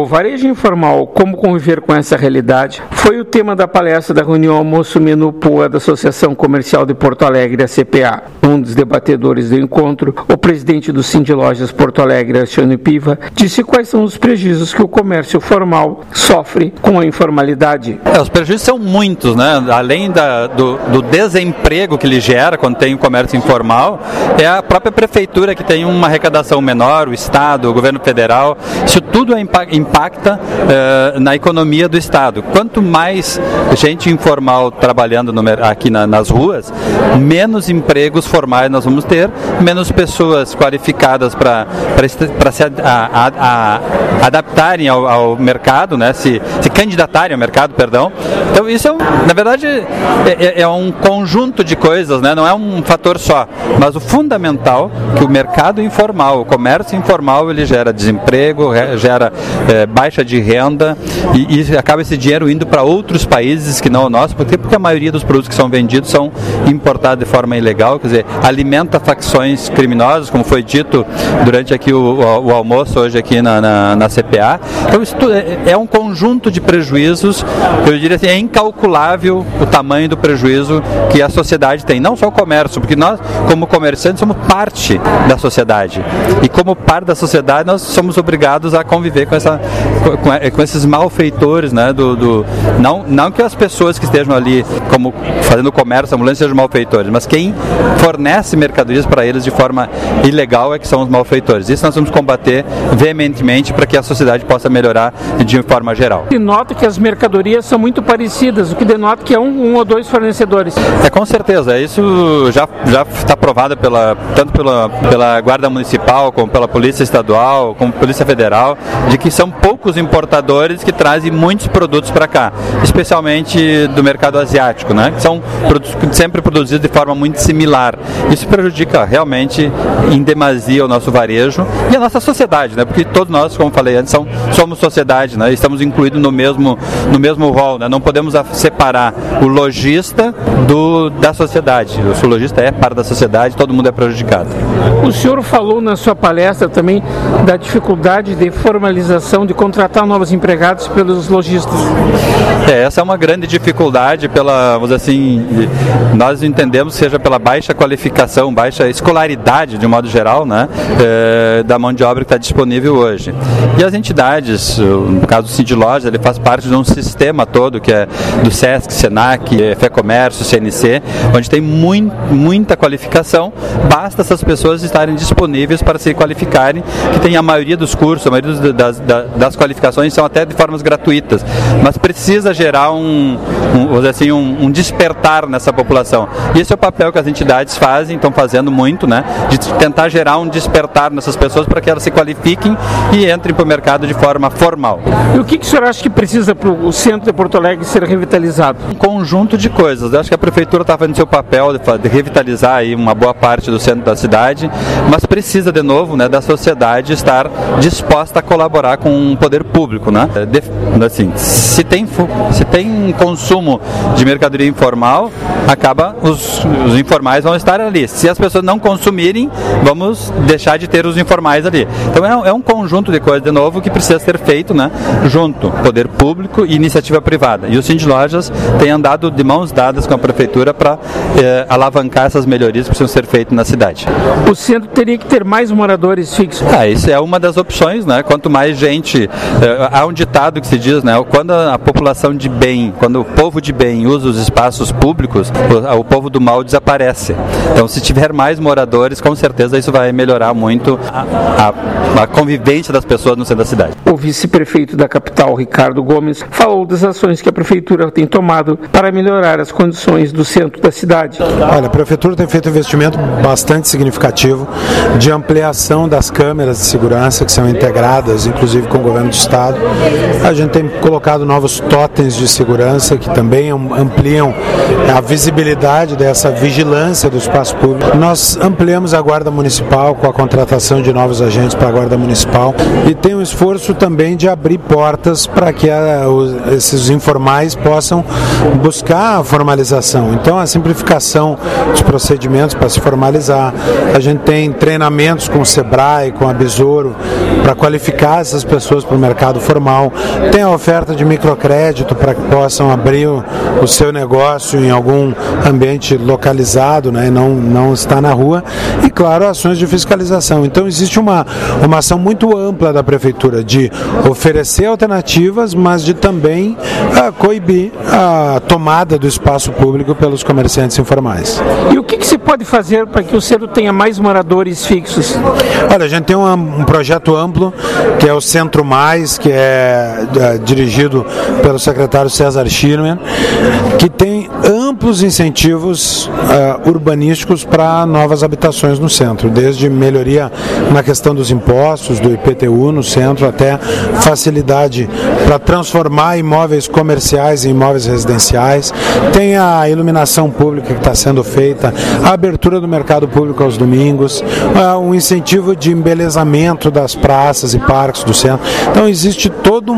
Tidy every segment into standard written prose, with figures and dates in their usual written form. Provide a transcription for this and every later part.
varejo informal, como conviver com essa realidade, foi o tema da palestra da reunião Almoço Menu Poa da Associação Comercial de Porto Alegre, a CPA. Um dos debatedores do encontro, o presidente do Sind Lojas Porto Alegre, Alexandre Piva, disse quais são os prejuízos que o comércio formal sofre com a informalidade. Os prejuízos são muitos, né? Além do desemprego que ele gera quando tem o comércio informal, é a própria prefeitura que tem uma arrecadação menor, o Estado, o governo federal. Isso tudo impacta na economia do Estado. Quanto mais gente informal trabalhando aqui nas ruas, menos empregos formais nós vamos ter, menos pessoas qualificadas para se adaptarem ao mercado, né? se candidatarem ao mercado, perdão. Então isso, na verdade, é um conjunto de coisas, né? Não é um fator só, mas o fundamental é que o mercado informal, o comércio informal, ele gera desemprego, gera baixa de renda e acaba esse dinheiro indo para outros países que não o nosso, porque a maioria dos produtos que são vendidos são importados de forma ilegal, quer dizer, alimenta facções criminosas, como foi dito durante aqui o almoço hoje aqui na CPA. Então isso é um conjunto de prejuízos, eu diria assim, é incalculável o tamanho do prejuízo que a sociedade tem, não só o comércio, porque nós, como comerciantes, somos parte da sociedade, e como parte da sociedade nós somos obrigados a conviver com esses malfeitores, né? Não que as pessoas que estejam ali como fazendo comércio ambulante sejam malfeitores, mas quem fornece mercadorias para eles de forma ilegal é que são os malfeitores. Isso nós vamos combater veementemente para que a sociedade possa melhorar de forma geral. E nota que as mercadorias são muito parecidas, o que denota que é um ou dois fornecedores. Com certeza, isso já está provado tanto pela Guarda Municipal, como pela Polícia Estadual, como Polícia Federal, de que são poucos importadores que trazem muitos produtos para cá, especialmente do mercado asiático, né? Que são produtos sempre produzidos de forma muito similar. Isso prejudica realmente em demasia o nosso varejo e a nossa sociedade, né? Porque todos nós, como falei antes, somos sociedade, né? Estamos incluídos no mesmo rol, né? Não podemos separar o lojista da sociedade. O lojista é parte da sociedade, todo mundo é prejudicado. O senhor falou na sua palestra também da dificuldade de formalização de contratar novos empregados pelos lojistas. Essa é uma grande dificuldade vamos dizer assim, nós entendemos que seja pela baixa qualificação, baixa escolaridade de um modo geral, né, da mão de obra que está disponível hoje. E as entidades, no caso do Sind Lojas, ele faz parte de um sistema todo que é do SESC, SENAC, FEComércio, CNC, onde tem muita qualificação, basta essas pessoas estarem disponíveis para se qualificarem, que tem a maioria dos cursos, a maioria das qualificações são até de formas gratuitas, mas precisa gerar um despertar nessa população. E esse é o papel que as entidades estão fazendo muito, né, de tentar gerar um despertar nessas pessoas para que elas se qualifiquem e entrem para o mercado de forma formal. E o que o senhor acha que precisa para o centro de Porto Alegre ser revitalizado? Um conjunto de coisas. Eu acho que a prefeitura está fazendo seu papel de revitalizar aí uma boa parte do centro da cidade, mas precisa de novo, né, da sociedade estar disposta a colaborar com o poder público, né? Assim, se tem consumo de mercadoria informal, os informais vão estar ali. Se as pessoas não consumirem, vamos deixar de ter os informais ali. Então é um conjunto de coisas, de novo, que precisa ser feito, né, junto, poder público e iniciativa privada. E o Sind Lojas tem andado de mãos dadas com a prefeitura para alavancar essas melhorias que precisam ser feitas na cidade. O centro teria que ter mais moradores fixos? Isso é uma das opções, né? Quanto mais gente, há um ditado que se diz, né, quando a população de bem, quando o povo de bem usa os espaços públicos, o povo do mal desaparece. Então, se tiver mais moradores, com certeza isso vai melhorar muito a convivência das pessoas no centro da cidade. O vice-prefeito da capital, Ricardo Gomes, falou das ações que a prefeitura tem tomado para melhorar as condições do centro da cidade. Olha, a prefeitura tem feito um investimento bastante significativo de ampliação das câmeras de segurança que são integradas, inclusive com o governo do estado. A gente tem colocado novos totens de segurança que também ampliam a visibilidade dessa vigilância do espaço público. Nós ampliamos a Guarda Municipal com a contratação de novos agentes para a Guarda Municipal e tem um esforço também de abrir portas para que esses informais possam buscar a formalização. Então, a simplificação dos procedimentos para se formalizar. A gente tem treinamentos com o Sebrae, com a Besouro, para qualificar essas pessoas para o mercado formal. Tem a oferta de microcrédito para que possam abrir o seu negócio em algum ambiente localizado, né, e não está na rua. E, claro, ações de fiscalização. Então, existe uma ação muito ampla da Prefeitura de oferecer alternativas, mas de também coibir a tomada do espaço público pelos comerciantes informais. E o que se pode fazer para que o centro tenha mais moradores fixos? Olha, a gente tem um projeto amplo, que é o Centro Mais, que é dirigido pelo secretário César Schirmer, que tem amplos incentivos urbanísticos para novas habitações no centro, desde melhoria na questão dos impostos, do IPTU no centro, até facilidade para transformar imóveis comerciais em imóveis residenciais. Tem a iluminação pública que está sendo feita, a abertura do mercado público aos domingos, um incentivo de embelezamento das praças e parques do centro. Então existe todo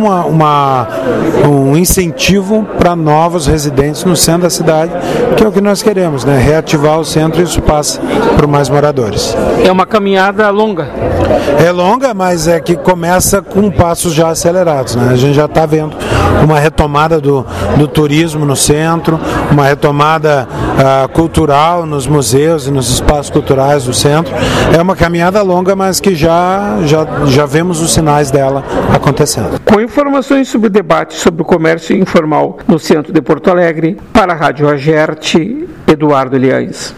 um incentivo para novos residentes no centro da cidade, que é o que nós queremos, né? Reativar o centro, e isso passa por mais moradores. É uma caminhada longa. É longa, mas é que começa com passos já acelerados, né? A gente já está vendo uma retomada do turismo no centro, uma retomada cultural nos museus e nos espaços culturais do centro. É uma caminhada longa, mas que já vemos os sinais dela acontecendo. Com informações sobre o debate sobre o comércio informal no centro de Porto Alegre, para a Rádio Agerte, Eduardo Eliães.